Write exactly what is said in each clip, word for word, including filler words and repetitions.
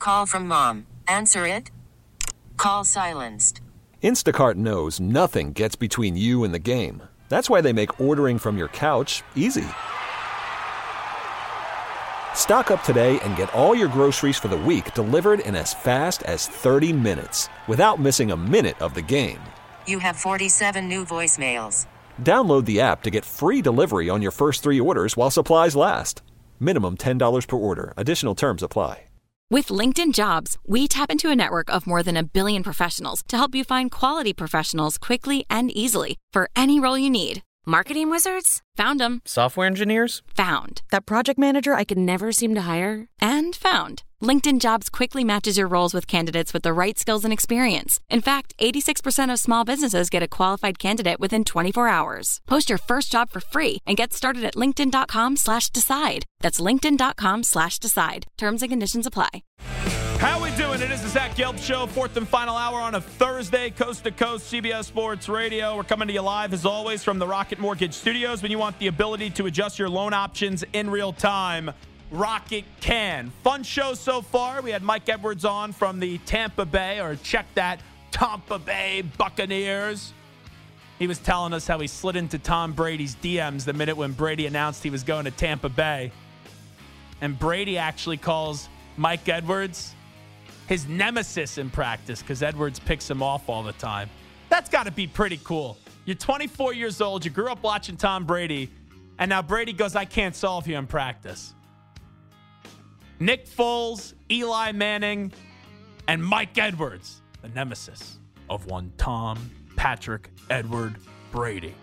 Call from mom. Answer it. Call silenced. Instacart knows nothing gets between you and the game. That's why they make ordering from your couch easy. Stock up today and get all your groceries for the week delivered in as fast as thirty minutes without missing a minute of the game. You have forty-seven new voicemails. Download the app to get free delivery on your first three orders while supplies last. Minimum ten dollars per order. Additional terms apply. With LinkedIn Jobs, we tap into a network of more than a billion professionals to help you find quality professionals quickly and easily for any role you need. Marketing wizards? Found them. Software engineers? Found. That project manager I could never seem to hire? And found. LinkedIn Jobs quickly matches your roles with candidates with the right skills and experience. In fact, eighty-six percent of small businesses get a qualified candidate within twenty-four hours. Post your first job for free and get started at linkedin.com slash decide. That's linkedin.com slash decide. Terms and conditions apply. How we doing? It is the Zach Gelb Show, fourth and final hour on a Thursday, coast to coast, C B S Sports Radio. We're coming to you live, as always, from the Rocket Mortgage Studios. When you want the ability to adjust your loan options in real time, Rocket can. Fun show so far. We had Mike Edwards on from the Tampa Bay, or check that, Tampa Bay Buccaneers. He was telling us how he slid into Tom Brady's D Ms the minute when Brady announced he was going to Tampa Bay. And Brady actually calls Mike Edwards his nemesis in practice because Edwards picks him off all the time. That's got to be pretty cool. You're twenty-four years old. You grew up watching Tom Brady, and now Brady goes, I can't solve you in practice. Nick Foles, Eli Manning, and Mike Edwards, the nemesis of one Tom Patrick Edward Brady.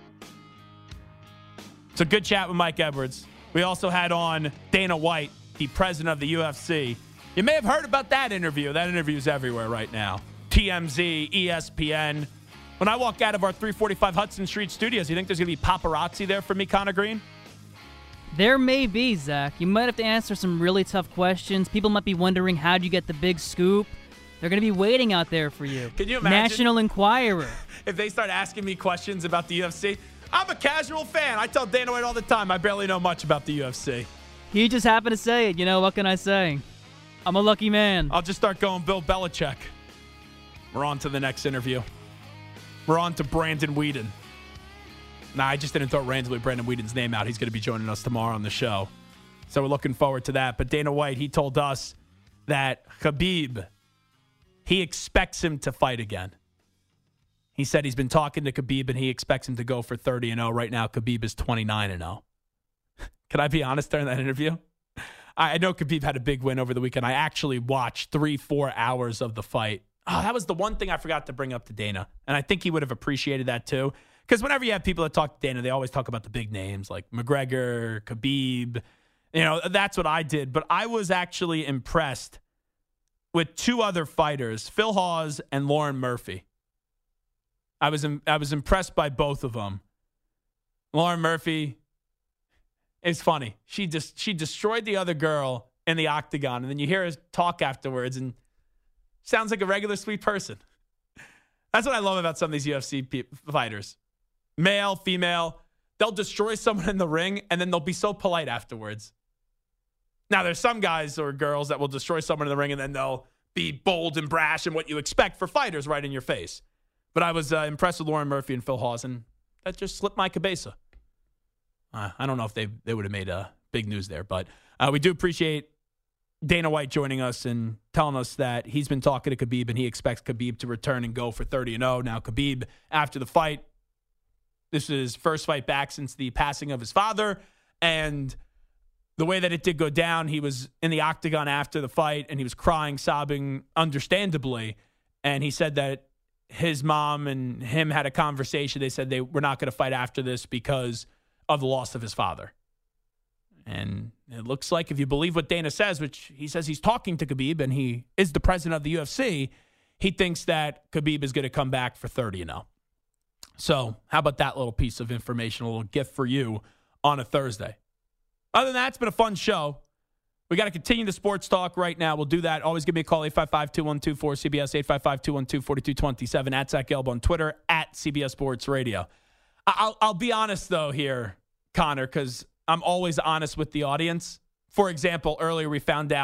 It's a good chat with Mike Edwards. We also had on Dana White, the president of the U F C. You may have heard about that interview. That interview's everywhere right now. T M Z, E S P N. When I walk out of our three forty-five Hudson Street studios, you think there's going to be paparazzi there for me, Connor Green? There may be, Zach. You might have to answer some really tough questions. People might be wondering, how do you get the big scoop? They're going to be waiting out there for you. Can you imagine? National Enquirer. If they start asking me questions about the U F C, I'm a casual fan. I tell Dana White all the time, I barely know much about the U F C. He just happened to say it. You know, what can I say? I'm a lucky man. I'll just start going Bill Belichick. We're on to the next interview. We're on to Brandon Weeden. Nah, I just didn't throw randomly Brandon Weeden's name out. He's going to be joining us tomorrow on the show. So we're looking forward to that. But Dana White, he told us that Khabib, he expects him to fight again. He said he's been talking to Khabib and he expects him to go for thirty and oh. Right now, Khabib is twenty-nine and oh. Can I be honest during that interview? I know Khabib had a big win over the weekend. I actually watched three, four hours of the fight. Oh, that was the one thing I forgot to bring up to Dana. And I think he would have appreciated that too. Because whenever you have people that talk to Dana, they always talk about the big names like McGregor, Khabib. You know, that's what I did. But I was actually impressed with two other fighters, Phil Hawes and Lauren Murphy. I was I was impressed by both of them. Lauren Murphy, it's funny. She just she destroyed the other girl in the octagon, and then you hear her talk afterwards, and sounds like a regular sweet person. That's what I love about some of these U F C pe- fighters. Male, female, they'll destroy someone in the ring, and then they'll be so polite afterwards. Now, there's some guys or girls that will destroy someone in the ring, and then they'll be bold and brash and what you expect for fighters right in your face. But I was uh, impressed with Lauren Murphy and Phil Hawes, and that just slipped my cabeza. Uh, I don't know if they they would have made uh, big news there, but uh, we do appreciate Dana White joining us and telling us that he's been talking to Khabib and he expects Khabib to return and go for thirty and oh. Now, Khabib, after the fight, this is his first fight back since the passing of his father, and the way that it did go down, he was in the octagon after the fight, and he was crying, sobbing, understandably, and he said that his mom and him had a conversation. They said they were not going to fight after this because of the loss of his father. And it looks like, if you believe what Dana says, which he says he's talking to Khabib and he is the president of the U F C, he thinks that Khabib is going to come back for thirty and oh. So how about that little piece of information, a little gift for you on a Thursday? Other than that, it's been a fun show. We got to continue the sports talk right now. We'll do that. Always give me a call, eight five five, two one two, four C B S, eight five five, two one two, four two two seven, at Zach Gelb on Twitter, at C B S Sports Radio. I'll, I'll be honest, though, here, Connor, because I'm always honest with the audience. For example, earlier we found out,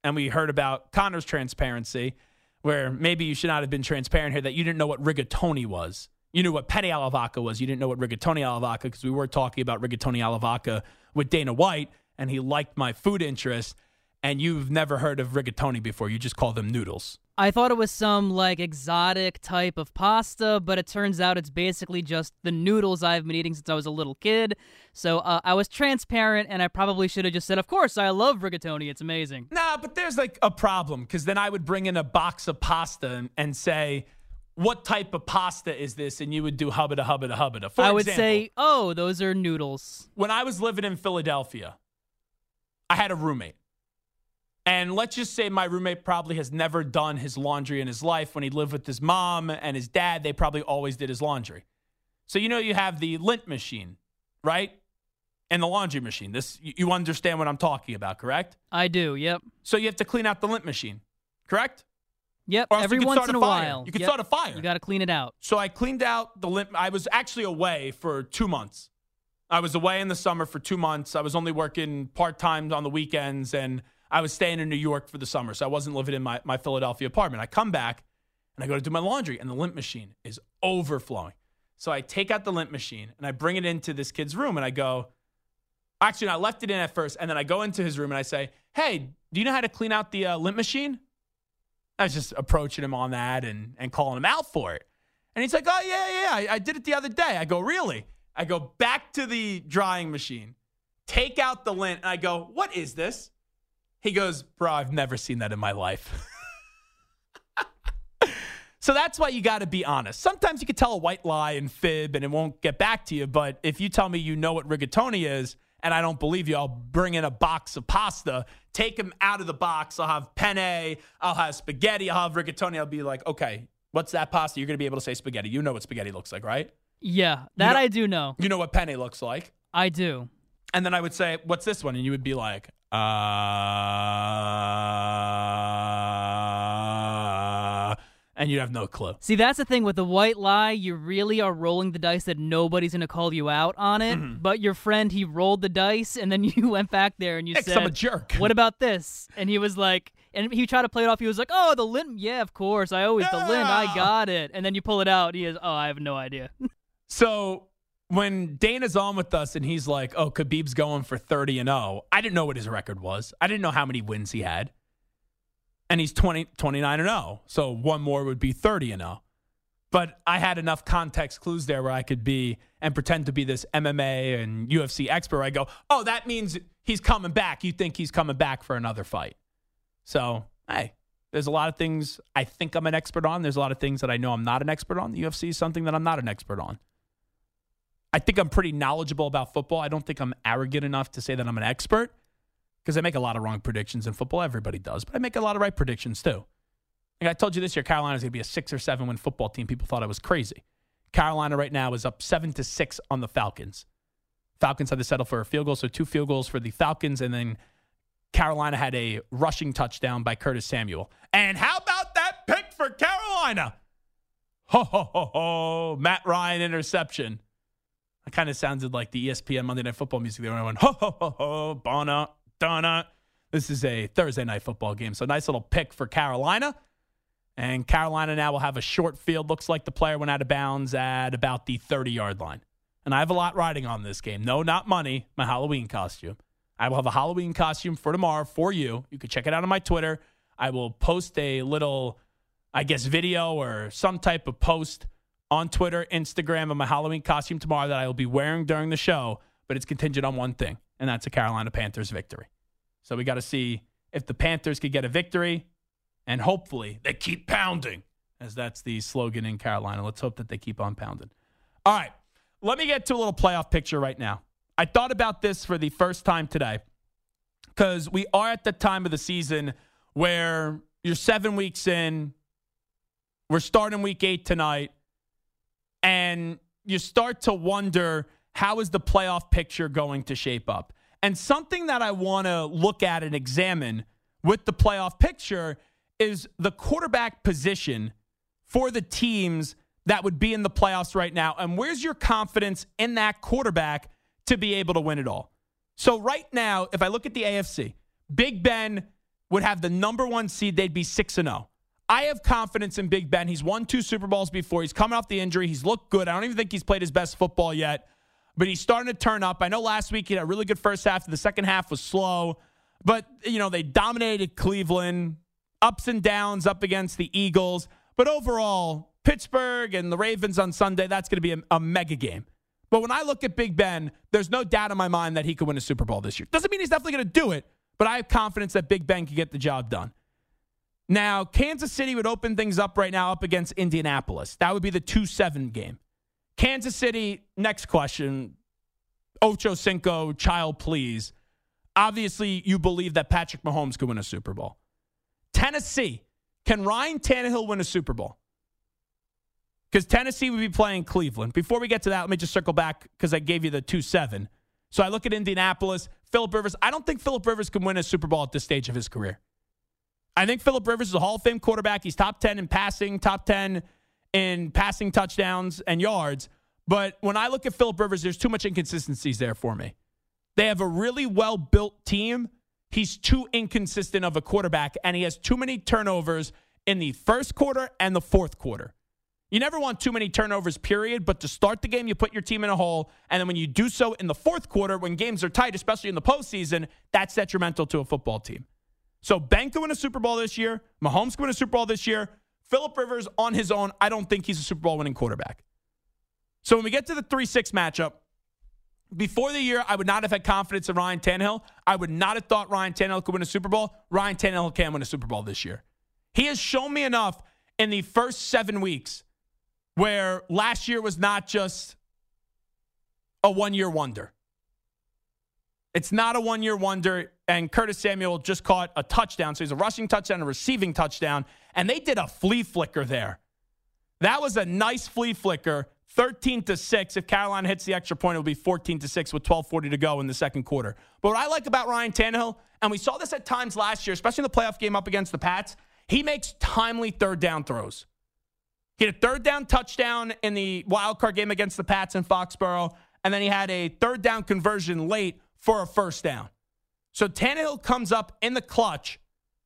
and we heard about Connor's transparency, where maybe you should not have been transparent here, that you didn't know what rigatoni was. You knew what penne alla vodka was. You didn't know what rigatoni alla vodka, because we were talking about rigatoni alla vodka with Dana White, and he liked my food interest, and you've never heard of rigatoni before. You just call them noodles. I thought it was some, like, exotic type of pasta, but it turns out it's basically just the noodles I've been eating since I was a little kid. So uh, I was transparent, and I probably should have just said, of course, I love rigatoni. It's amazing. Nah, but there's, like, a problem, because then I would bring in a box of pasta and, and say, what type of pasta is this? And you would do hubba hubba hubba. For I would example, say, oh, those are noodles. When I was living in Philadelphia, I had a roommate. And let's just say my roommate probably has never done his laundry in his life. When he lived with his mom and his dad, they probably always did his laundry. So, you know, you have the lint machine, right? And the laundry machine. This, you understand what I'm talking about, correct? I do, yep. So you have to clean out the lint machine, correct? Yep, Or else every you could once start in a a fire. while. You could Yep. start a fire. You got to clean it out. So I cleaned out the lint. I was actually away for two months. I was away in the summer for two months. I was only working part-time on the weekends, and I was staying in New York for the summer, so I wasn't living in my, my Philadelphia apartment. I come back, and I go to do my laundry, and the lint machine is overflowing. So I take out the lint machine, and I bring it into this kid's room, and I go, actually, I left it in at first, and then I go into his room, and I say, hey, do you know how to clean out the uh, lint machine? I was just approaching him on that and, and calling him out for it. And he's like, oh, yeah, yeah, I, I did it the other day. I go, really? I go back to the drying machine, take out the lint, and I go, what is this? He goes, bro, I've never seen that in my life. So that's why you got to be honest. Sometimes you can tell a white lie and fib and it won't get back to you. But if you tell me you know what rigatoni is and I don't believe you, I'll bring in a box of pasta, take him out of the box. I'll have penne, I'll have spaghetti, I'll have rigatoni. I'll be like, okay, what's that pasta? You're going to be able to say spaghetti. You know what spaghetti looks like, right? Yeah, that You know- I do know. You know what penne looks like. I do. And then I would say, what's this one? And you would be like, uh, and you'd have no clue. See, that's the thing with the white lie. You really are rolling the dice that nobody's going to call you out on it. Mm-hmm. But your friend, he rolled the dice, and then you went back there and you Yeah, 'cause said, I'm a jerk. what about this? And he was like, and he tried to play it off. He was like, oh, the lint. Yeah, of course. I always, the lint. I Yeah. got it. And then you pull it out. He is, oh, I have no idea. So when Dana's on with us and he's like, oh, Khabib's going for thirty and oh, I didn't know what his record was. I didn't know how many wins he had. And he's twenty, twenty-nine and oh. So one more would be thirty and oh. But I had enough context clues there where I could be and pretend to be this M M A and U F C expert. I go, oh, that means he's coming back. You think he's coming back for another fight. So, hey, there's a lot of things I think I'm an expert on. There's a lot of things that I know I'm not an expert on. The U F C is something that I'm not an expert on. I think I'm pretty knowledgeable about football. I don't think I'm arrogant enough to say that I'm an expert because I make a lot of wrong predictions in football. Everybody does, but I make a lot of right predictions too. Like I told you this year, Carolina's going to be a six or seven win football team. People thought I was crazy. Carolina right now is up seven to six on the Falcons. Falcons had to settle for a field goal, so two field goals for the Falcons, and then Carolina had a rushing touchdown by Curtis Samuel. And how about that pick for Carolina? Ho, ho, ho, ho. Matt Ryan interception. It kind of sounded like the E S P N Monday Night Football music there when I went, ho, ho, ho, ho, Bona, Donna. This is a Thursday night football game. So nice little pick for Carolina. And Carolina now will have a short field. Looks like the player went out of bounds at about the thirty-yard line. And I have a lot riding on this game. No, not money, my Halloween costume. I will have a Halloween costume for tomorrow for you. You can check it out on my Twitter. I will post a little, I guess, video or some type of post on Twitter, Instagram of my Halloween costume tomorrow that I will be wearing during the show, but it's contingent on one thing, and that's a Carolina Panthers victory. So we got to see if the Panthers could get a victory, and hopefully they keep pounding, as that's the slogan in Carolina. Let's hope that they keep on pounding. All right, let me get to a little playoff picture right now. I thought about this for the first time today because we are at the time of the season where you're seven weeks in, we're starting week eight tonight, and you start to wonder, how is the playoff picture going to shape up? And something that I want to look at and examine with the playoff picture is the quarterback position for the teams that would be in the playoffs right now. And where's your confidence in that quarterback to be able to win it all? So right now, if I look at the A F C, Big Ben would have the number one seed, they'd be six and oh. I have confidence in Big Ben. He's won two Super Bowls before. He's coming off the injury. He's looked good. I don't even think he's played his best football yet, but he's starting to turn up. I know last week he had a really good first half. The second half was slow, but, you know, they dominated Cleveland, ups and downs up against the Eagles. But overall, Pittsburgh and the Ravens on Sunday, that's going to be a, a mega game. But when I look at Big Ben, there's no doubt in my mind that he could win a Super Bowl this year. Doesn't mean he's definitely going to do it, but I have confidence that Big Ben can get the job done. Now, Kansas City would open things up right now up against Indianapolis. That would be the two seven game. Kansas City, next question. Ocho Cinco, child, please. Obviously, you believe that Patrick Mahomes could win a Super Bowl. Tennessee, can Ryan Tannehill win a Super Bowl? Because Tennessee would be playing Cleveland. Before we get to that, let me just circle back because I gave you the two seven. So I look at Indianapolis, Phillip Rivers. I don't think Phillip Rivers can win a Super Bowl at this stage of his career. I think Phillip Rivers is a Hall of Fame quarterback. He's top ten in passing, top ten in passing touchdowns and yards. But when I look at Phillip Rivers, there's too much inconsistencies there for me. They have a really well-built team. He's too inconsistent of a quarterback, and he has too many turnovers in the first quarter and the fourth quarter. You never want too many turnovers, period, but to start the game, you put your team in a hole, and then when you do so in the fourth quarter, when games are tight, especially in the postseason, that's detrimental to a football team. So Ben could win a Super Bowl this year. Mahomes could win a Super Bowl this year. Phillip Rivers on his own, I don't think he's a Super Bowl winning quarterback. So when we get to the three six matchup, before the year, I would not have had confidence in Ryan Tannehill. I would not have thought Ryan Tannehill could win a Super Bowl. Ryan Tannehill can win a Super Bowl this year. He has shown me enough in the first seven weeks where last year was not just a one-year wonder. It's not a one-year wonder, and Curtis Samuel just caught a touchdown. So he's a rushing touchdown, a receiving touchdown, and they did a flea flicker there. That was a nice flea flicker, thirteen to six. If Carolina hits the extra point, it'll be fourteen to six with twelve forty to go in the second quarter. But what I like about Ryan Tannehill, and we saw this at times last year, especially in the playoff game up against the Pats, he makes timely third down throws. He had a third down touchdown in the wild card game against the Pats in Foxborough, and then he had a third down conversion late for a first down. So Tannehill comes up in the clutch,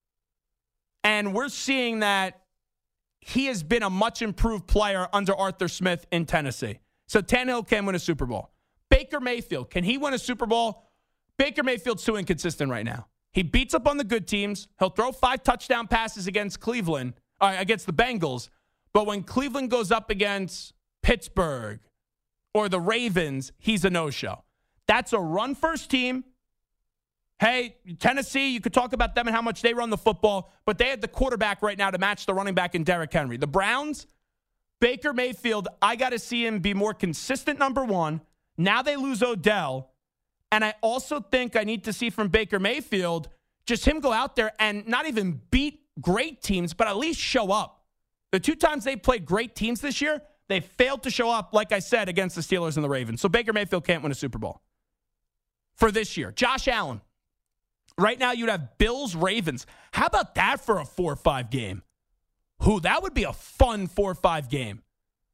and we're seeing that he has been a much improved player under Arthur Smith in Tennessee. So Tannehill can win a Super Bowl. Baker Mayfield, can he win a Super Bowl? Baker Mayfield's too inconsistent right now. He beats up on the good teams. He'll throw five touchdown passes against Cleveland, uh, against the Bengals. But when Cleveland goes up against Pittsburgh or the Ravens, he's a no-show. That's a run-first team. Hey, Tennessee, you could talk about them and how much they run the football, but they had the quarterback right now to match the running back in Derrick Henry. The Browns, Baker Mayfield, I got to see him be more consistent, number one. Now they lose Odell. And I also think I need to see from Baker Mayfield just him go out there and not even beat great teams, but at least show up. The two times they played great teams this year, they failed to show up, like I said, against the Steelers and the Ravens. So Baker Mayfield can't win a Super Bowl for this year. Josh Allen. Right now you'd have Bills, Ravens. How about that for a four five game? Who, that would be a fun four five game.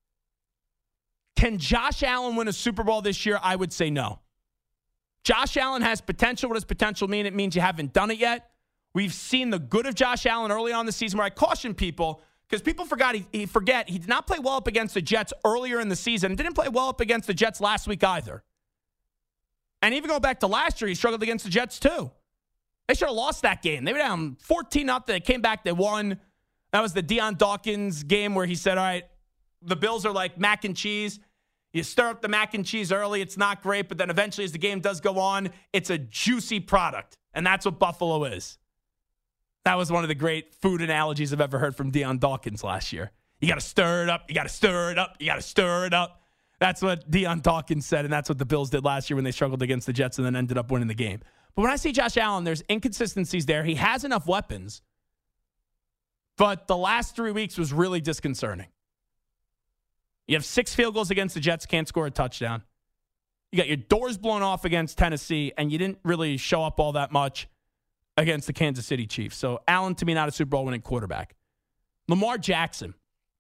Can Josh Allen win a Super Bowl this year? I would say no. Josh Allen has potential. What does potential mean? It means you haven't done it yet. We've seen the good of Josh Allen early on in the season, where I caution people, because people forgot he, he forget he did not play well up against the Jets earlier in the season, and didn't play well up against the Jets last week either. And even going back to last year, he struggled against the Jets too. They should have lost that game. They were down fourteen up. They came back. They won. That was the Deion Dawkins game where he said, all right, the Bills are like mac and cheese. You stir up the mac and cheese early, it's not great, but then eventually as the game does go on, it's a juicy product. And that's what Buffalo is. That was one of the great food analogies I've ever heard from Deion Dawkins last year. You got to stir it up. You got to stir it up. You got to stir it up. That's what Deion Dawkins said, and that's what the Bills did last year when they struggled against the Jets and then ended up winning the game. But when I see Josh Allen, there's inconsistencies there. He has enough weapons, but the last three weeks was really disconcerting. You have six field goals against the Jets, can't score a touchdown. You got your doors blown off against Tennessee, and you didn't really show up all that much against the Kansas City Chiefs. So Allen, to me, not a Super Bowl winning quarterback. Lamar Jackson.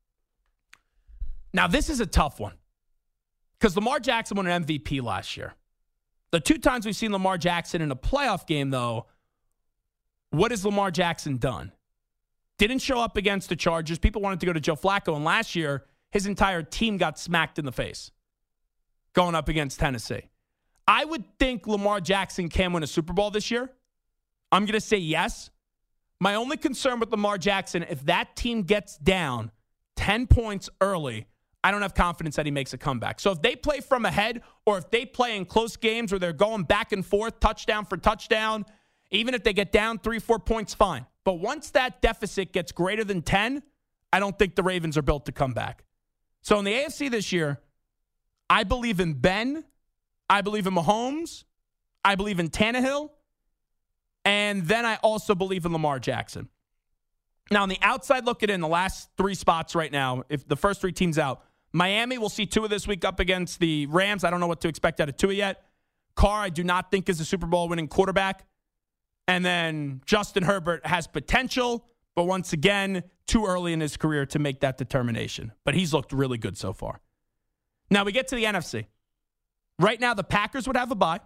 Now, this is a tough one because Lamar Jackson won an M V P last year. The two times we've seen Lamar Jackson in a playoff game, though, what has Lamar Jackson done? Didn't show up against the Chargers. People wanted to go to Joe Flacco, and last year, his entire team got smacked in the face going up against Tennessee. I would think Lamar Jackson can win a Super Bowl this year. I'm going to say yes. My only concern with Lamar Jackson, if that team gets down ten points early, I don't have confidence that he makes a comeback. So if they play from ahead, or if they play in close games where they're going back and forth, touchdown for touchdown, even if they get down three, four points, fine. But once that deficit gets greater than ten, I don't think the Ravens are built to come back. So in the A F C this year, I believe in Ben. I believe in Mahomes. I believe in Tannehill. And then I also believe in Lamar Jackson. Now, on the outside looking in, the last three spots right now, if the first three teams out, Miami, we'll see Tua this week up against the Rams. I don't know what to expect out of Tua yet. Carr, I do not think is a Super Bowl winning quarterback. And then Justin Herbert has potential, but once again, too early in his career to make that determination. But he's looked really good so far. Now we get to the N F C. Right now, the Packers would have a bye.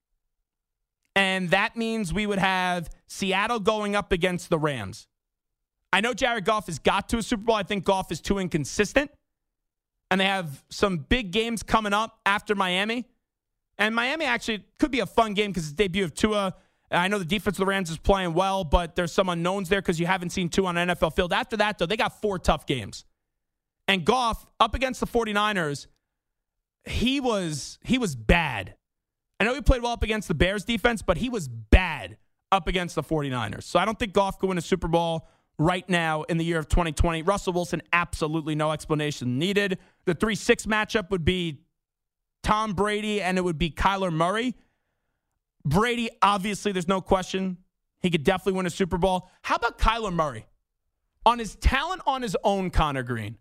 And that means we would have Seattle going up against the Rams. I know Jared Goff has got to a Super Bowl. I think Goff is too inconsistent. And they have some big games coming up after Miami. And Miami actually could be a fun game because it's the debut of Tua. I know the defense of the Rams is playing well, but there's some unknowns there because you haven't seen Tua on an N F L field. After that, though, they got four tough games. And Goff, up against the 49ers, he was he was bad. I know he played well up against the Bears defense, but he was bad up against the 49ers. So I don't think Goff could win a Super Bowl right now in the year of twenty twenty. Russell Wilson, absolutely no explanation needed. The three six matchup would be Tom Brady and it would be Kyler Murray. Brady, obviously, there's no question. He could definitely win a Super Bowl. How about Kyler Murray? On his talent on his own, Connor Green,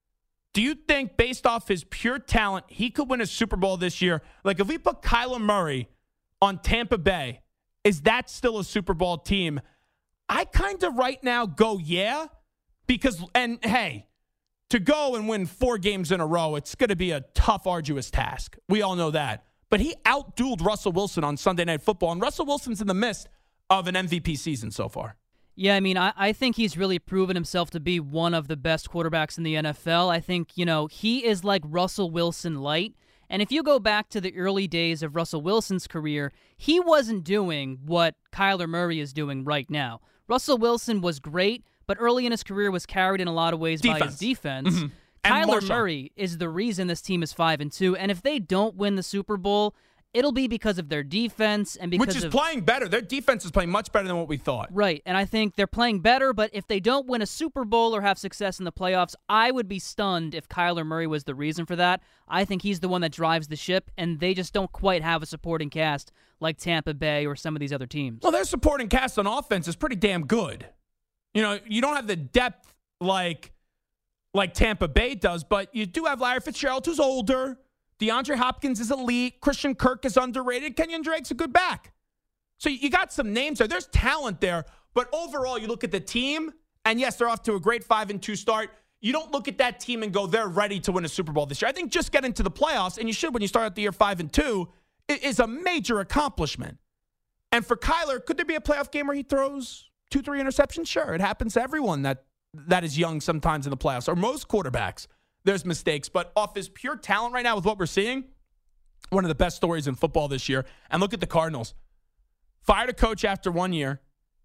do you think, based off his pure talent, he could win a Super Bowl this year? Like, if we put Kyler Murray on Tampa Bay, is that still a Super Bowl team? I kind of right now go, yeah, because, and hey, to go and win four games in a row, it's going to be a tough, arduous task. We all know that. But he outdueled Russell Wilson on Sunday Night Football, and Russell Wilson's in the midst of an M V P season so far. Yeah, I mean, I, I think he's really proven himself to be one of the best quarterbacks in the N F L. I think, you know, he is like Russell Wilson light. And if you go back to the early days of Russell Wilson's career, he wasn't doing what Kyler Murray is doing right now. Russell Wilson was great, but early in his career was carried in a lot of ways defense. by his defense. Mm-hmm. Kyler Marshall. Murray is the reason this team is five and two, and if they don't win the Super Bowl, it'll be because of their defense and because Which is of, playing better. Their defense is playing much better than what we thought. Right, and I think they're playing better, but if they don't win a Super Bowl or have success in the playoffs, I would be stunned if Kyler Murray was the reason for that. I think he's the one that drives the ship, and they just don't quite have a supporting cast like Tampa Bay or some of these other teams. Well, their supporting cast on offense is pretty damn good. You know, you don't have the depth like, like Tampa Bay does, but you do have Larry Fitzgerald, who's older. DeAndre Hopkins is elite. Christian Kirk is underrated. Kenyon Drake's a good back. So you got some names there. There's talent there. But overall, you look at the team, and yes, they're off to a great five and two start. You don't look at that team and go, they're ready to win a Super Bowl this year. I think just getting to the playoffs, and you should when you start out the year five and two, is a major accomplishment. And for Kyler, could there be a playoff game where he throws two, three interceptions? Sure. It happens to everyone that that is young sometimes in the playoffs, or most quarterbacks. There's mistakes, but off his pure talent right now with what we're seeing, one of the best stories in football this year. And look at the Cardinals. Fired a coach after one year.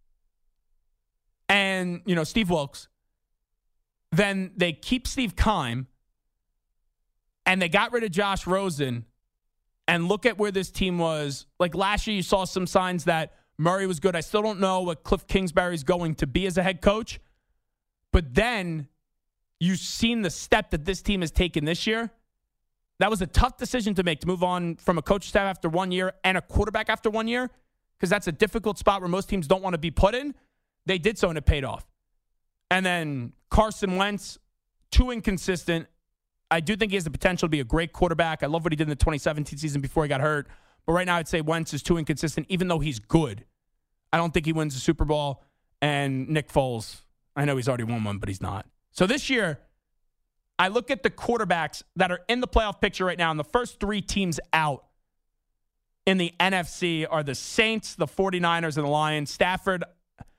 And, you know, Steve Wilkes. Then they keep Steve Keim. And they got rid of Josh Rosen. And look at where this team was. Like last year, you saw some signs that Murray was good. I still don't know what Cliff Kingsbury's going to be as a head coach. But then you've seen the step that this team has taken this year. That was a tough decision to make, to move on from a coach staff after one year and a quarterback after one year, because that's a difficult spot where most teams don't want to be put in. They did so, and it paid off. And then Carson Wentz, too inconsistent. I do think he has the potential to be a great quarterback. I love what he did in the twenty seventeen season before he got hurt. But right now I'd say Wentz is too inconsistent, even though he's good. I don't think he wins the Super Bowl. And Nick Foles, I know he's already won one, but he's not. So this year, I look at the quarterbacks that are in the playoff picture right now, and the first three teams out in the N F C are the Saints, the 49ers, and the Lions. Stafford,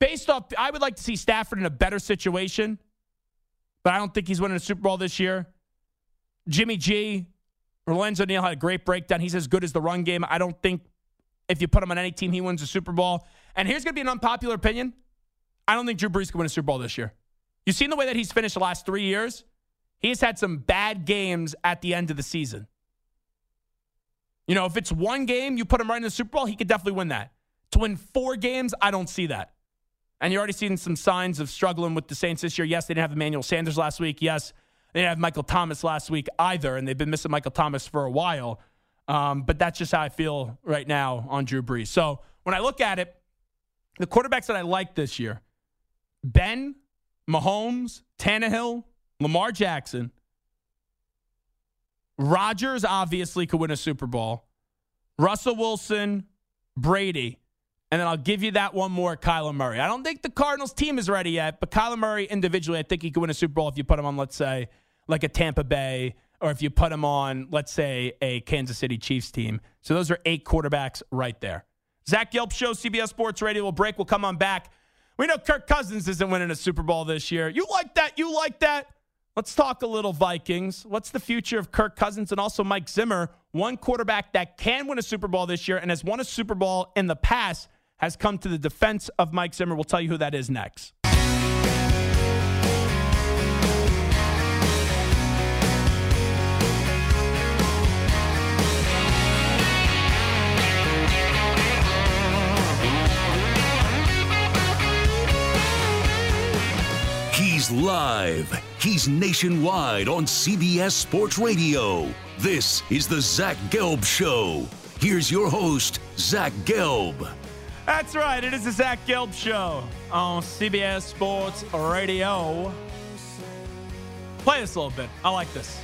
based off, I would like to see Stafford in a better situation, but I don't think he's winning a Super Bowl this year. Jimmy G, Lorenzo Neal had a great breakdown. He's as good as the run game. I don't think if you put him on any team, he wins a Super Bowl. And here's going to be an unpopular opinion. I don't think Drew Brees can win a Super Bowl this year. You've seen the way that he's finished the last three years? He's had some bad games at the end of the season. You know, if it's one game, you put him right in the Super Bowl, he could definitely win that. To win four games, I don't see that. And you're already seeing some signs of struggling with the Saints this year. Yes, they didn't have Emmanuel Sanders last week. Yes, they didn't have Michael Thomas last week either, and they've been missing Michael Thomas for a while. Um, but that's just how I feel right now on Drew Brees. So when I look at it, the quarterbacks that I like this year, Ben, Mahomes, Tannehill, Lamar Jackson, Rodgers obviously could win a Super Bowl, Russell Wilson, Brady, and then I'll give you that one more, Kyler Murray. I don't think the Cardinals team is ready yet, but Kyler Murray individually, I think he could win a Super Bowl if you put him on, let's say, like a Tampa Bay, or if you put him on, let's say, a Kansas City Chiefs team. So those are eight quarterbacks right there. Zach Gelb Show, C B S Sports Radio. We'll break. We'll come on back. We know Kirk Cousins isn't winning a Super Bowl this year. You like that? You like that? Let's talk a little Vikings. What's the future of Kirk Cousins and also Mike Zimmer? One quarterback that can win a Super Bowl this year and has won a Super Bowl in the past has come to the defense of Mike Zimmer. We'll tell you who that is next. He's live. He's nationwide on C B S Sports Radio. This is the Zach Gelb Show. Here's your host, Zach Gelb. That's right. It is the Zach Gelb Show on C B S Sports Radio. Play this a little bit. I like this.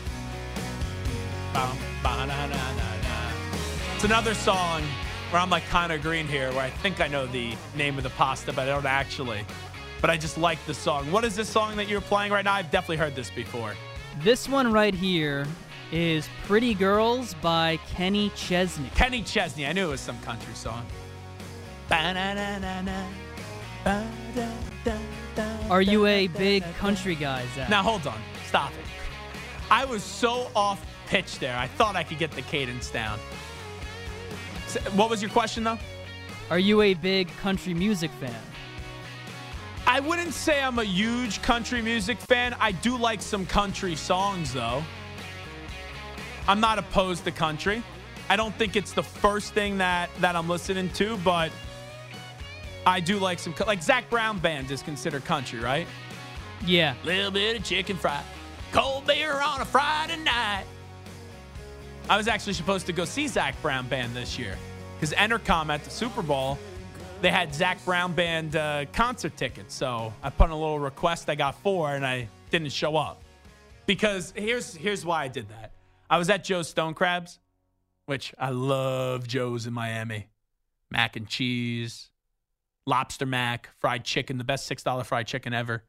It's another song where I'm like kind of green here, where I think I know the name of the pasta, but I don't actually. But I just like the song. What is this song that you're playing right now? I've definitely heard this before. This one right here is Pretty Girls by Kenny Chesney. Kenny Chesney. I knew it was some country song. Are you a big country guy, Zach? Now, hold on. Stop it. I was so off pitch there. I thought I could get the cadence down. What was your question, though? Are you a big country music fan? I wouldn't say I'm a huge country music fan. I do like some country songs, though. I'm not opposed to country. I don't think it's the first thing that, that I'm listening to, but I do like some... Like, Zac Brown Band is considered country, right? Yeah. Little bit of chicken fried. Cold beer on a Friday night. I was actually supposed to go see Zac Brown Band this year because Entercom at the Super Bowl... They had Zac Brown Band uh, concert tickets, so I put in a little request. I got four, and I didn't show up. Because here's here's why I did that. I was at Joe's Stone Crabs, which I love Joe's in Miami. Mac and cheese, lobster mac, fried chicken, the best six dollar fried chicken ever.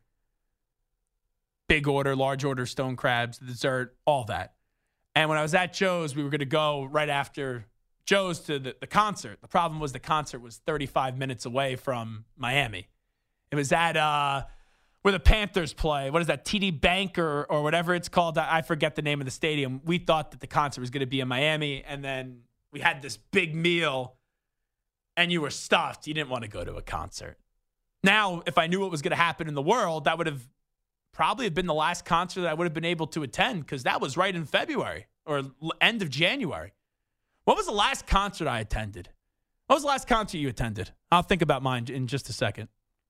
Big order, large order Stone Crabs, dessert, all that. And when I was at Joe's, we were going to go right after Joe's to the, the concert. The problem was the concert was thirty-five minutes away from Miami. It was at uh, where the Panthers play. What is that, T D Bank or, or whatever it's called? I forget the name of the stadium. We thought that the concert was going to be in Miami, and then we had this big meal, and you were stuffed. You didn't want to go to a concert. Now, if I knew what was going to happen in the world, that would have probably have been the last concert that I would have been able to attend because that was right in February or end of January. What was the last concert I attended? What was the last concert you attended? I'll think about mine in just a second.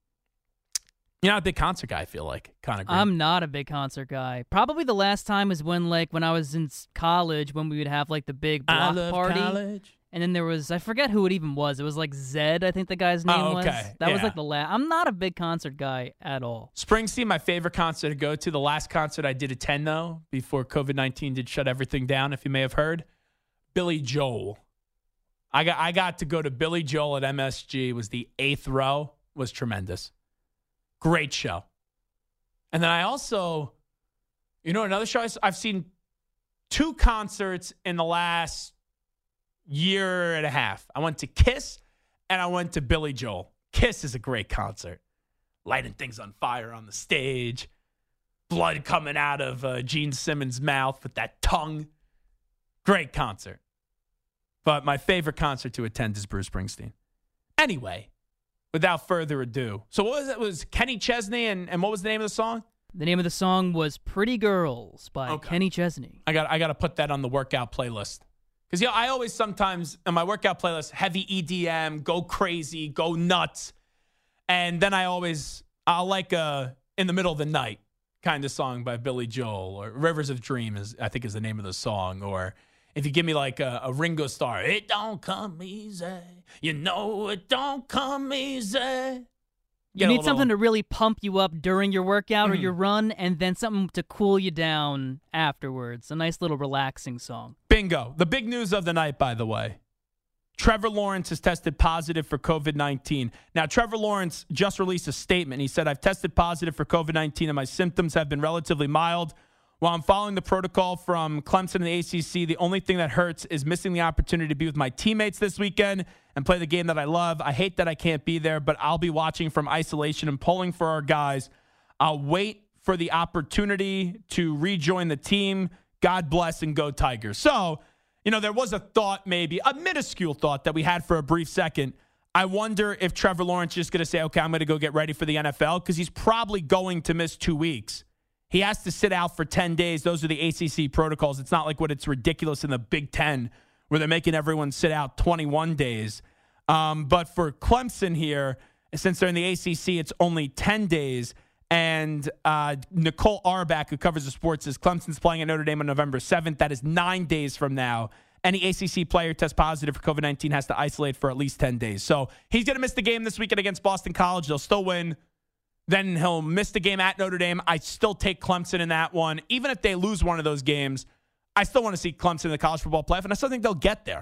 You're not a big concert guy, I feel like. Kind of. I'm not a big concert guy. Probably the last time was when, like, when I was in college, when we would have, like, the big block I love party. College. And then there was, I forget who it even was. It was, like, Zed, I think the guy's name oh, okay. was. That yeah. was, like, the last. I'm not a big concert guy at all. Springsteen, my favorite concert to go to. The last concert I did attend, though, before covid nineteen did shut everything down, if you may have heard. Billy Joel. I got I got to go to Billy Joel at M S G. It was the eighth row. Was tremendous. Great show. And then I also, you know, another show, I've seen two concerts in the last year and a half. I went to Kiss and I went to Billy Joel. Kiss is a great concert. lighting things on fire on the stage, blood coming out of uh, Gene Simmons' mouth with that tongue. Great concert. But my favorite concert to attend is Bruce Springsteen. Anyway, without further ado. So what was it? It was Kenny Chesney, and, and what was the name of the song? The name of the song was Pretty Girls by Okay. Kenny Chesney. I got I got to put that on the workout playlist. Because, you know, I always sometimes, in my workout playlist, heavy E D M, go crazy, go nuts. And then I always, I'll like a In the Middle of the Night kind of song by Billy Joel, or Rivers of Dream, is I think is the name of the song. Or if you give me like a, a Ringo Starr, it don't come easy. You know it don't come easy. You need something to really pump you up during your workout Mm-hmm. or your run, and then something to cool you down afterwards. A nice little relaxing song. Bingo. The big news of the night, by the way. Trevor Lawrence has tested positive for covid nineteen. Now, Trevor Lawrence just released a statement. He said, I've tested positive for covid nineteen and my symptoms have been relatively mild. While I'm following the protocol from Clemson and the A C C, the only thing that hurts is missing the opportunity to be with my teammates this weekend and play the game that I love. I hate that I can't be there, but I'll be watching from isolation and pulling for our guys. I'll wait for the opportunity to rejoin the team. God bless and go Tigers. So, you know, there was a thought, maybe a minuscule thought that we had for a brief second. I wonder if Trevor Lawrence is just going to say, okay, I'm going to go get ready for the N F L, because he's probably going to miss two weeks. He has to sit out for ten days. Those are the A C C protocols. It's not like what it's ridiculous in the Big Ten where they're making everyone sit out twenty-one days. Um, but for Clemson here, since they're in the A C C, it's only ten days. And uh, Nicole Auerbach, who covers the sports, says Clemson's playing at Notre Dame on November seventh. That is nine days from now. Any A C C player tests positive for covid nineteen has to isolate for at least ten days. So he's going to miss the game this weekend against Boston College. They'll still win. Then he'll miss the game at Notre Dame. I still take Clemson in that one. Even if they lose one of those games, I still want to see Clemson in the college football playoff, and I still think they'll get there.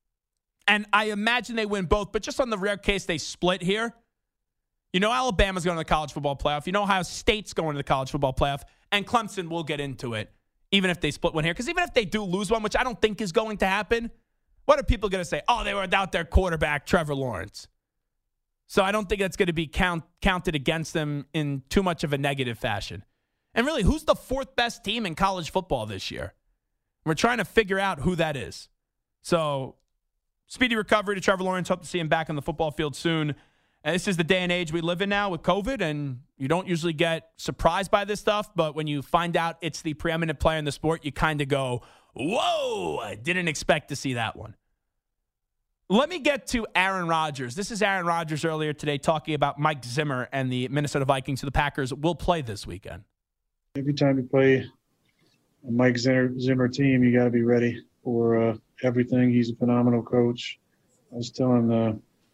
And I imagine they win both, but just on the rare case they split here, you know Alabama's going to the college football playoff. You know Ohio State's going to the college football playoff, and Clemson will get into it, even if they split one here. Because even if they do lose one, which I don't think is going to happen, what are people going to say? Oh, they were without their quarterback, Trevor Lawrence. So I don't think that's going to be count, counted against them in too much of a negative fashion. And really, who's the fourth best team in college football this year? We're trying to figure out who that is. So speedy recovery to Trevor Lawrence. Hope to see him back on the football field soon. And this is the day and age we live in now with COVID, and you don't usually get surprised by this stuff, but when you find out it's the preeminent player in the sport, you kind of go, whoa, I didn't expect to see that one. Let me get to Aaron Rodgers. This is Aaron Rodgers earlier today talking about Mike Zimmer and the Minnesota Vikings, who the Packers will play this weekend. Every time you play a Mike Zimmer, Zimmer team, you got to be ready for uh, everything. He's a phenomenal coach. I was telling uh,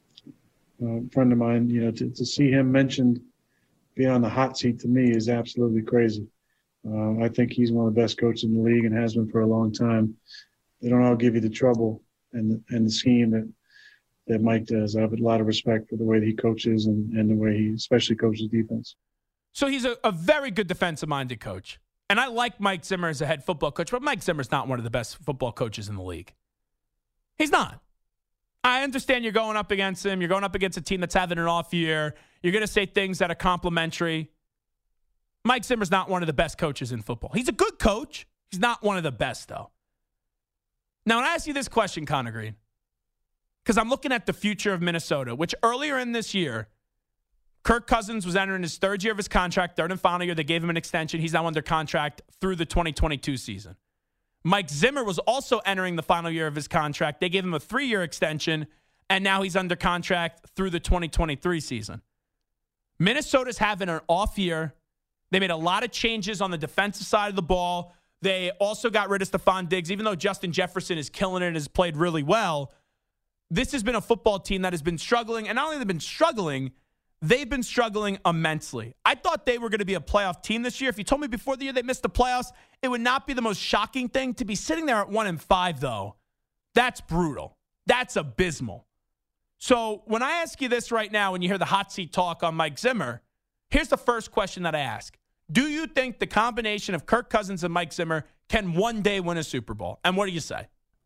a friend of mine, you know, to, to see him mentioned being on the hot seat to me is absolutely crazy. Uh, I think he's one of the best coaches in the league and has been for a long time. They don't all give you the trouble and and the scheme that, that Mike does. I have a lot of respect for the way that he coaches and, and the way he especially coaches defense. So he's a, a very good defensive-minded coach. And I like Mike Zimmer as a head football coach, but Mike Zimmer's not one of the best football coaches in the league. He's not. I understand you're going up against him. You're going up against a team that's having an off year. You're going to say things that are complimentary. Mike Zimmer's not one of the best coaches in football. He's a good coach. He's not one of the best, though. Now, when I ask you this question, Connor Green, because I'm looking at the future of Minnesota, which earlier in this year, Kirk Cousins was entering his third year of his contract, third and final year. They gave him an extension. He's now under contract through the twenty twenty-two season. Mike Zimmer was also entering the final year of his contract. They gave him a three-year extension, and now he's under contract through the twenty twenty-three season. Minnesota's having an off year. They made a lot of changes on the defensive side of the ball. They also got rid of Stephon Diggs, even though Justin Jefferson is killing it and has played really well. This has been a football team that has been struggling, and not only have they been struggling, they've been struggling immensely. I thought they were going to be a playoff team this year. If you told me before the year they missed the playoffs, it would not be the most shocking thing. To be sitting there at one and five, though, that's brutal. That's abysmal. So when I ask you this right now, when you hear the hot seat talk on Mike Zimmer, here's the first question that I ask. Do you think the combination of Kirk Cousins and Mike Zimmer can one day win a Super Bowl? And what do you say?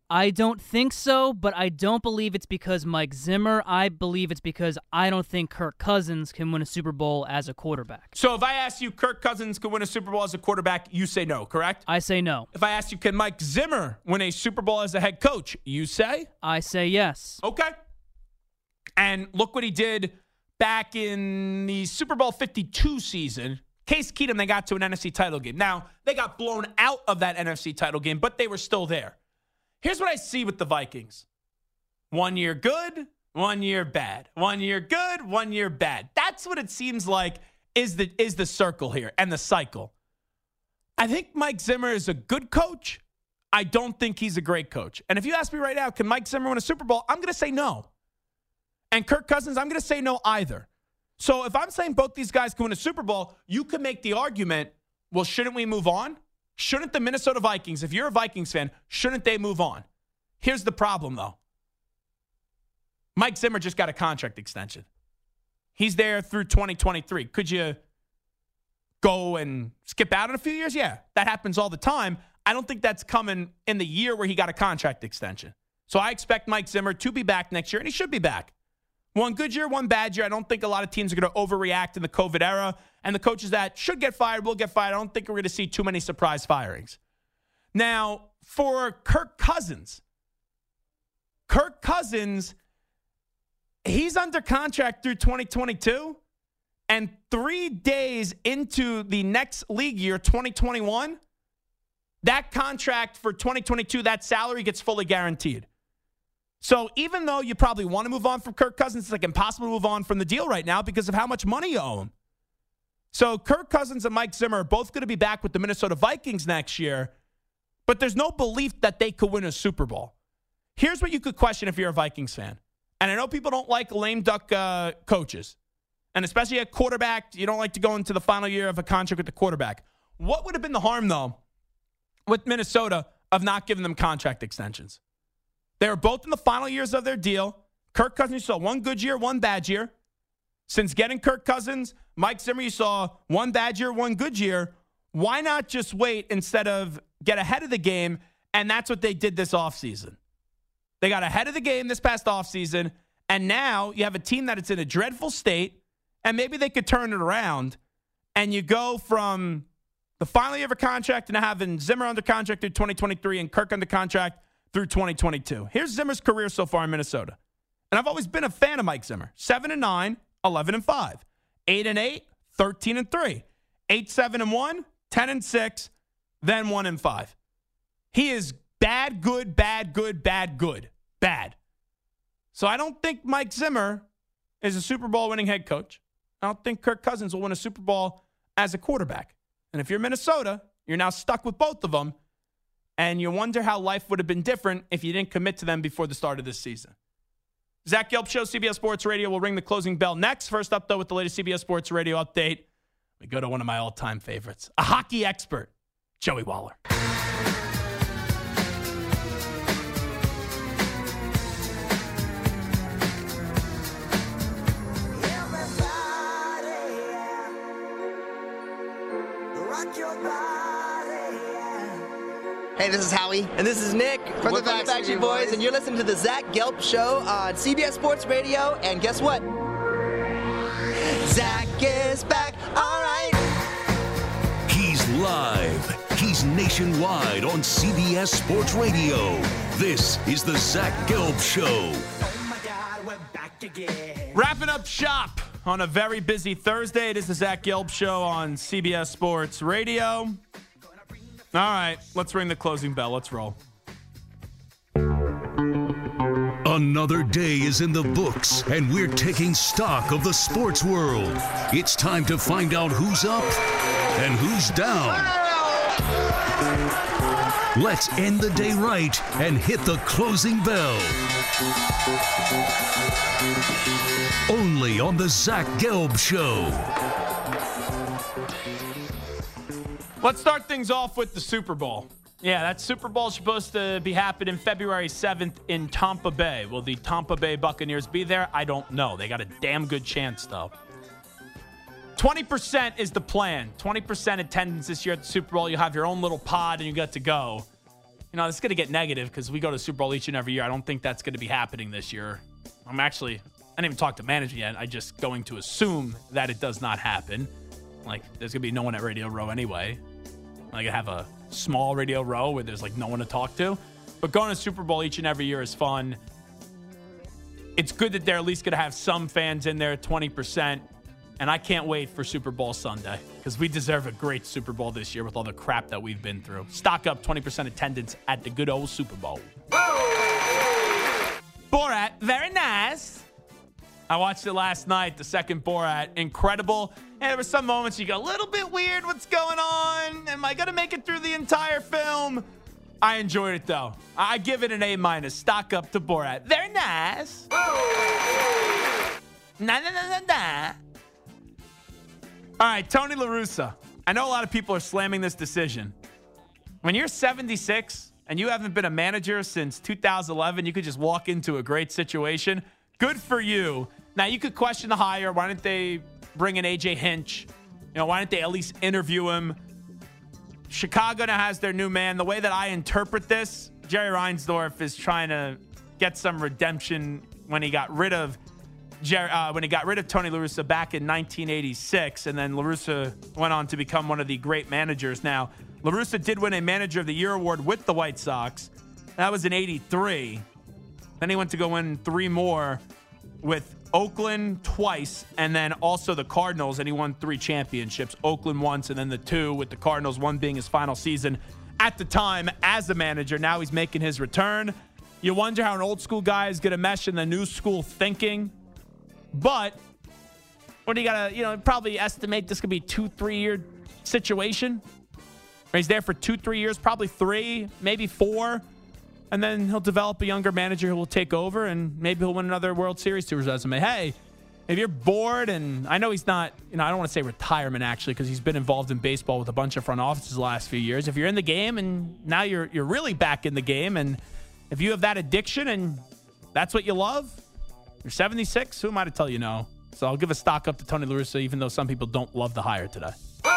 I don't think so, but I don't believe it's because Mike Zimmer. I believe it's because I don't think Kirk Cousins can win a Super Bowl as a quarterback. So if I ask you Kirk Cousins could win a Super Bowl as a quarterback, you say no, correct? I say no. If I ask you, can Mike Zimmer win a Super Bowl as a head coach, you say? I say yes. Okay. And look what he did back in the Super Bowl fifty-two season. Case Keenum, they got to an N F C title game. Now, they got blown out of that N F C title game, but they were still there. Here's what I see with the Vikings. One year good, one year bad. One year good, one year bad. That's what it seems like is the is the circle here and the cycle. I think Mike Zimmer is a good coach. I don't think he's a great coach. And if you ask me right now, can Mike Zimmer win a Super Bowl? I'm going to say no. And Kirk Cousins, I'm going to say no either. So if I'm saying both these guys can win a Super Bowl, you could make the argument, well, shouldn't we move on? Shouldn't the Minnesota Vikings, if you're a Vikings fan, shouldn't they move on? Here's the problem, though. Mike Zimmer just got a contract extension. He's there through twenty twenty-three. Could you go and skip out in a few years? Yeah, that happens all the time. I don't think that's coming in the year where he got a contract extension. So I expect Mike Zimmer to be back next year, and he should be back. One good year, one bad year. I don't think a lot of teams are going to overreact in the COVID era. And the coaches that should get fired will get fired. I don't think we're going to see too many surprise firings. Now, for Kirk Cousins, Kirk Cousins, he's under contract through twenty twenty-two. And three days into the next league year, twenty twenty-one, that contract for twenty twenty-two, that salary gets fully guaranteed. So even though you probably want to move on from Kirk Cousins, it's like impossible to move on from the deal right now because of how much money you owe him. So Kirk Cousins and Mike Zimmer are both going to be back with the Minnesota Vikings next year, but there's no belief that they could win a Super Bowl. Here's what you could question if you're a Vikings fan. And I know people don't like lame duck uh, coaches, and especially at quarterback, you don't like to go into the final year of a contract with the quarterback. What would have been the harm, though, with Minnesota of not giving them contract extensions? They were both in the final years of their deal. Kirk Cousins, you saw one good year, one bad year. Since getting Kirk Cousins, Mike Zimmer, you saw one bad year, one good year. Why not just wait instead of get ahead of the game? And that's what they did this offseason. They got ahead of the game this past offseason, and now you have a team that is in a dreadful state, and maybe they could turn it around, and you go from the final year of a contract and having Zimmer under contract through twenty twenty-three and Kirk under contract through twenty twenty-two. Here's Zimmer's career so far in Minnesota. And I've always been a fan of Mike Zimmer. seven and nine, eleven and five. eight and eight, thirteen and three. eight, seven and one, ten and six, then one and five. He is bad, good, bad, good, bad, good. Bad. So I don't think Mike Zimmer is a Super Bowl winning head coach. I don't think Kirk Cousins will win a Super Bowl as a quarterback. And if you're Minnesota, you're now stuck with both of them. And you wonder how life would have been different if you didn't commit to them before the start of this season. Zach Gelb Show, C B S Sports Radio, will ring the closing bell next. First up, though, with the latest C B S Sports Radio update, we go to one of my all-time favorites, a hockey expert, Joey Waller. Hey, this is Howie. And this is Nick from We're the Backstreet Boys. Boys. And you're listening to the Zach Gelb Show on C B S Sports Radio. And guess what? Zach is back. All right. He's live. He's nationwide on C B S Sports Radio. This is the Zach Gelb Show. Oh, my God, we're back again. Wrapping up shop on a very busy Thursday. It is the Zach Gelb Show on C B S Sports Radio. All right, let's ring the closing bell. Let's roll. Another day is in the books, and we're taking stock of the sports world. It's time to find out who's up and who's down. Let's end the day right and hit the closing bell. Only on the Zach Gelb Show. Let's start things off with the Super Bowl. Yeah, that Super Bowl is supposed to be happening February seventh in Tampa Bay. Will the Tampa Bay Buccaneers be there? I don't know. They got a damn good chance, though. twenty percent is the plan. twenty percent attendance this year at the Super Bowl. You have your own little pod, and you get to go. you know, it's going to get negative because we go to Super Bowl each and every year. I don't think that's going to be happening this year. I'm actually, I didn't even talk to management yet. I'm just going to assume that it does not happen. Like, there's going to be no one at Radio Row anyway. Like, I have a small Radio Row where there's, like, no one to talk to. But going to Super Bowl each and every year is fun. It's good that they're at least going to have some fans in there, twenty percent. And I can't wait for Super Bowl Sunday because we deserve a great Super Bowl this year with all the crap that we've been through. Stock up twenty percent attendance at the good old Super Bowl. Borat, very nice. I watched it last night, the second Borat. Incredible. And there were some moments you go, a little bit weird, what's going on? Am I going to make it through the entire film? I enjoyed it, though. I give it an A minus. Stock up to Borat. Very nice. Nah, nah, nah, nah, nah. All right, Tony La Russa. I know a lot of people are slamming this decision. When you're seventy-six and you haven't been a manager since two thousand eleven, you could just walk into a great situation. Good for you. Now, you could question the hire. Why didn't they bring in A J Hinch? You know, why didn't they at least interview him? Chicago now has their new man. The way that I interpret this, Jerry Reinsdorf is trying to get some redemption when he got rid of Jerry, uh, when he got rid of Tony La Russa back in nineteen eighty-six, and then La Russa went on to become one of the great managers. Now, La Russa did win a Manager of the Year award with the White Sox. That was in eighty-three. Then he went to go win three more with Oakland twice, and then also the Cardinals, and he won three championships. Oakland once, and then the two with the Cardinals, one being his final season at the time as a manager. Now he's making his return. You wonder how an old school guy is going to mesh in the new school thinking. But what do you got to, you know, probably estimate this could be a two, three-year situation. He's there for two, three years, probably three, maybe four. And then he'll develop a younger manager who will take over, and maybe he'll win another World Series to his resume. Hey, if you're bored, and I know he's not, you know, I don't want to say retirement, actually, because he's been involved in baseball with a bunch of front offices the last few years. If you're in the game and now you're you're really back in the game, and if you have that addiction and that's what you love, you're seventy-six, who am I to tell you no? So I'll give a stock up to Tony La Russa, even though some people don't love the hire today.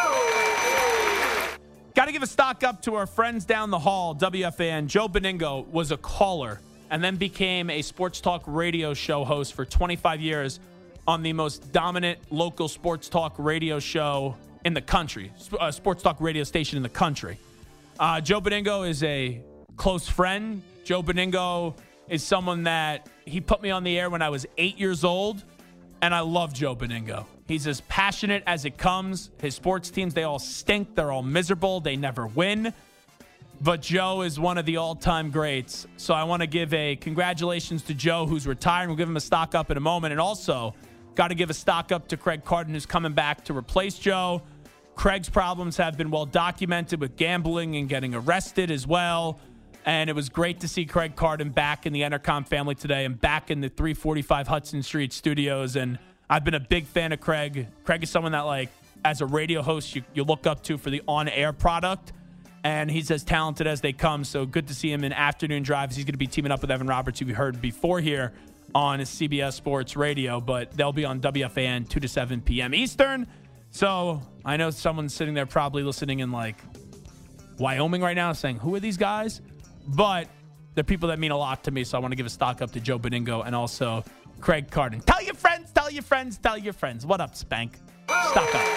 Got to give a stock up to our friends down the hall, W F A N. Joe Beningo was a caller and then became a sports talk radio show host for twenty-five years on the most dominant local sports talk radio show in the country, uh, sports talk radio station in the country. Uh, Joe Beningo is a close friend. Joe Beningo is someone that he put me on the air when I was eight years old, and I love Joe Beningo. He's as passionate as it comes. His sports teams, they all stink. They're all miserable. They never win. But Joe is one of the all-time greats. So I want to give a congratulations to Joe, who's retiring. We'll give him a stock up in a moment. And also, got to give a stock up to Craig Carton, who's coming back to replace Joe. Craig's problems have been well documented with gambling and getting arrested as well. And it was great to see Craig Carton back in the Entercom family today and back in the three forty-five Hudson Street studios. And I've been a big fan of Craig. Craig is someone that, like, as a radio host, you, you look up to for the on-air product. And he's as talented as they come. So good to see him in afternoon drives. He's going to be teaming up with Evan Roberts, who we heard before here on C B S Sports Radio. But they'll be on W F A N two to seven p.m. Eastern. So I know someone's sitting there probably listening in, like, Wyoming right now saying, who are these guys? But they're people that mean a lot to me. So I want to give a stock up to Joe Beningo and also Craig Carton. Tell your friends, tell your friends, tell your friends. What up, Spank? Stock up.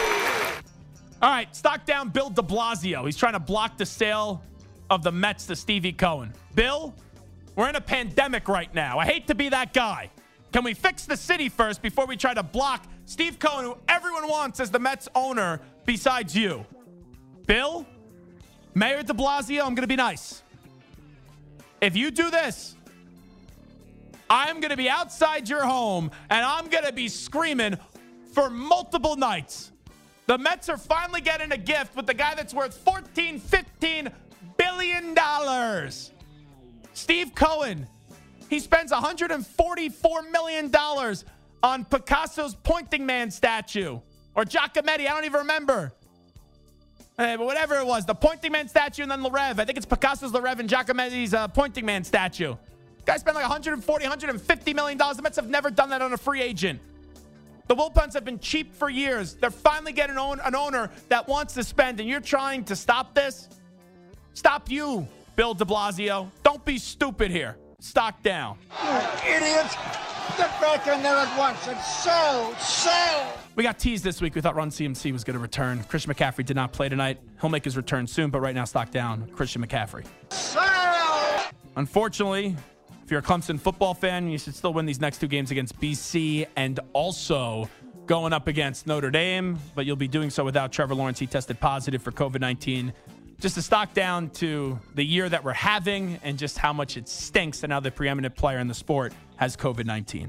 All right, stock down Bill de Blasio. He's trying to block the sale of the Mets to Stevie Cohen. Bill, we're in a pandemic right now. I hate to be that guy. Can we fix the city first before we try to block Steve Cohen, who everyone wants as the Mets owner besides you? Bill, Mayor de Blasio, I'm going to be nice. If you do this, I'm going to be outside your home, and I'm going to be screaming for multiple nights. The Mets are finally getting a gift with the guy that's worth fourteen, fifteen billion dollars. Steve Cohen. He spends one hundred forty-four million dollars on Picasso's Pointing Man statue. Or Giacometti, I don't even remember. Uh, but whatever it was, the Pointing Man statue and then LaRev. I think it's Picasso's LaRev and Giacometti's uh, Pointing Man statue. Guy spent like one hundred forty, one hundred fifty million dollars. The Mets have never done that on a free agent. The Wilpons have been cheap for years. They're finally getting an, own, an owner that wants to spend, and you're trying to stop this? Stop you. Bill de Blasio, don't be stupid here. Stock down. You idiot! Get back in there at once and sell, sell! We got teased this week. We thought Run C M C was going to return. Christian McCaffrey did not play tonight. He'll make his return soon, but right now, stock down. Christian McCaffrey. Sell! Unfortunately, if you're a Clemson football fan, you should still win these next two games against B C and also going up against Notre Dame, but you'll be doing so without Trevor Lawrence. He tested positive for covid nineteen. Just a stock down to the year that we're having and just how much it stinks and how the preeminent player in the sport has covid nineteen.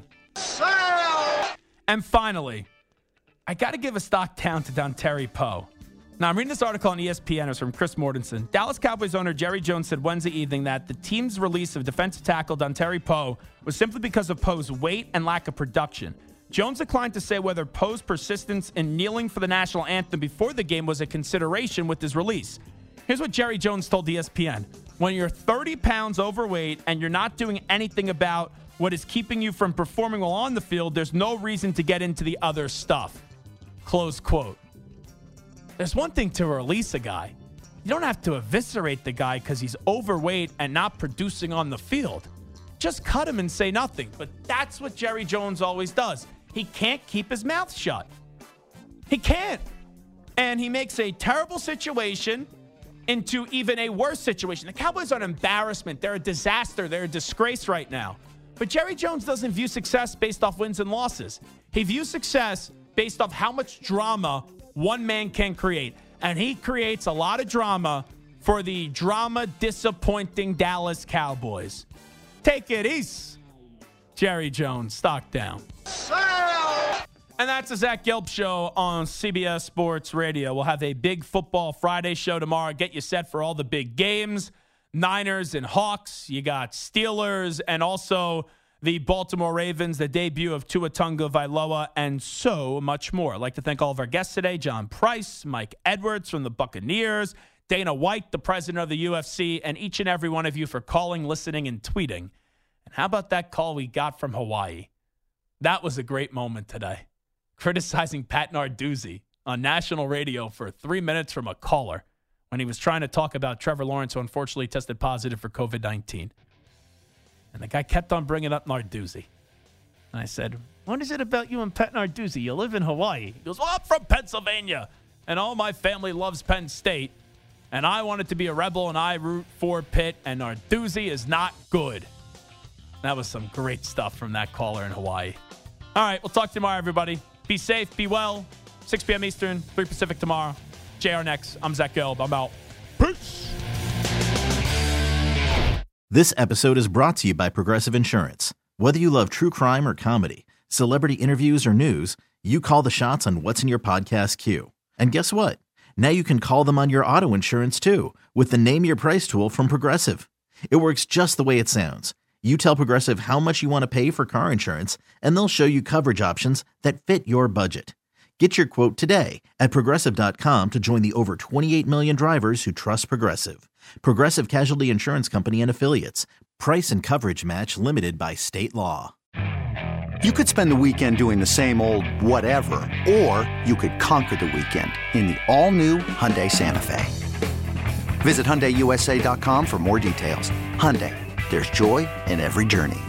Sell! And finally, I got to give a stock down to Dontari Poe. Now, I'm reading this article on E S P N. It's from Chris Mortensen. Dallas Cowboys owner Jerry Jones said Wednesday evening that the team's release of defensive tackle Dontari Poe was simply because of Poe's weight and lack of production. Jones declined to say whether Poe's persistence in kneeling for the national anthem before the game was a consideration with his release. Here's what Jerry Jones told E S P N. When you're thirty pounds overweight and you're not doing anything about what is keeping you from performing well on the field, there's no reason to get into the other stuff. Close quote. There's one thing to release a guy. You don't have to eviscerate the guy because he's overweight and not producing on the field. Just cut him and say nothing. But that's what Jerry Jones always does. He can't keep his mouth shut. He can't. And he makes a terrible situation into even a worse situation. The Cowboys are an embarrassment. They're a disaster. They're a disgrace right now. But Jerry Jones doesn't view success based off wins and losses. He views success based off how much drama one man can create. And he creates a lot of drama for the drama-disappointing Dallas Cowboys. Take it easy, Jerry Jones. Stock down. Sell! And that's the Zach Gelb Show on C B S Sports Radio. We'll have a big Football Friday show tomorrow. Get you set for all the big games. Niners and Hawks. You got Steelers and also the Baltimore Ravens, the debut of Tua Tagovailoa, and so much more. I'd like to thank all of our guests today, John Price, Mike Edwards from the Buccaneers, Dana White, the president of the U F C, and each and every one of you for calling, listening, and tweeting. And how about that call we got from Hawaii? That was a great moment today. Criticizing Pat Narduzzi on national radio for three minutes from a caller when he was trying to talk about Trevor Lawrence, who unfortunately tested positive for covid nineteen. And the guy kept on bringing up Narduzzi. And I said, what is it about you and Pat Narduzzi? You live in Hawaii. He goes, well, I'm from Pennsylvania, and all my family loves Penn State. And I wanted to be a rebel, and I root for Pitt, and Narduzzi is not good. That was some great stuff from that caller in Hawaii. All right, we'll talk tomorrow, everybody. Be safe, be well. six p.m. Eastern, three Pacific tomorrow. J R next. I'm Zach Gelb. I'm out. Peace. This episode is brought to you by Progressive Insurance. Whether you love true crime or comedy, celebrity interviews or news, you call the shots on what's in your podcast queue. And guess what? Now you can call them on your auto insurance too with the Name Your Price tool from Progressive. It works just the way it sounds. You tell Progressive how much you want to pay for car insurance, and they'll show you coverage options that fit your budget. Get your quote today at Progressive dot com to join the over twenty-eight million drivers who trust Progressive. Progressive Casualty Insurance Company and Affiliates. Price and coverage match limited by state law. You could spend the weekend doing the same old whatever, or you could conquer the weekend in the all-new Hyundai Santa Fe. Visit Hyundai U S A dot com for more details. Hyundai, there's joy in every journey.